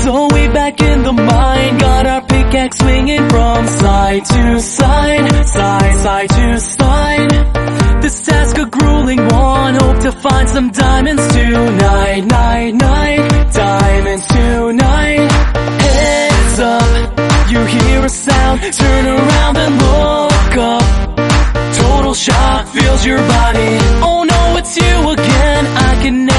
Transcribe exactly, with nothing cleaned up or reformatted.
So we back in the mine, got our pickaxe swinging from side to side, side, side to side. This task a grueling one, hope to find some diamonds tonight, night, night, diamonds tonight. Heads up, you hear a sound, turn around and look up. Total shock fills your body, oh no, it's you again, I can never